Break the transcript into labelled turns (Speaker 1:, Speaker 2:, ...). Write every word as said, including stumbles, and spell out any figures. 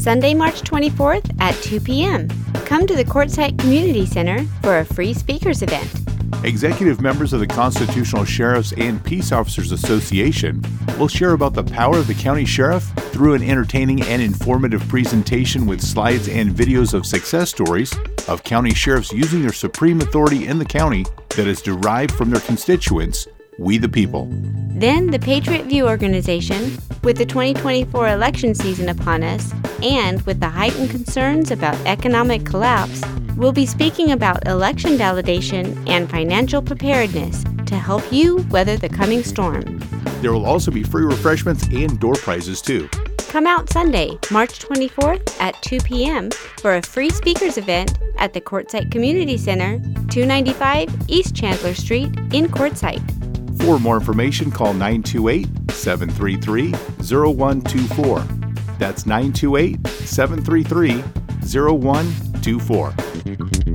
Speaker 1: Sunday, March twenty-fourth at two p.m. Come to the Quartzsite Community Center for a free speakers event.
Speaker 2: Executive members of the Constitutional Sheriffs and Peace Officers Association will share about the power of the county sheriff through an entertaining and informative presentation with slides and videos of success stories of county sheriffs using their supreme authority in the county that is derived from their constituents, we the people.
Speaker 1: Then the Patriot View organization, with the twenty twenty-four election season upon us, and with the heightened concerns about economic collapse, will be speaking about election validation and financial preparedness to help you weather the coming storm.
Speaker 2: There will also be free refreshments and door prizes too.
Speaker 1: Come out Sunday, March twenty-fourth at two p.m. for a free speakers event at the Quartzsite Community Center, two ninety-five East Chandler Street in Quartzsite.
Speaker 2: For more information, call nine two eight, seven three three, zero one two four. That's nine two eight, seven three three, zero one two four.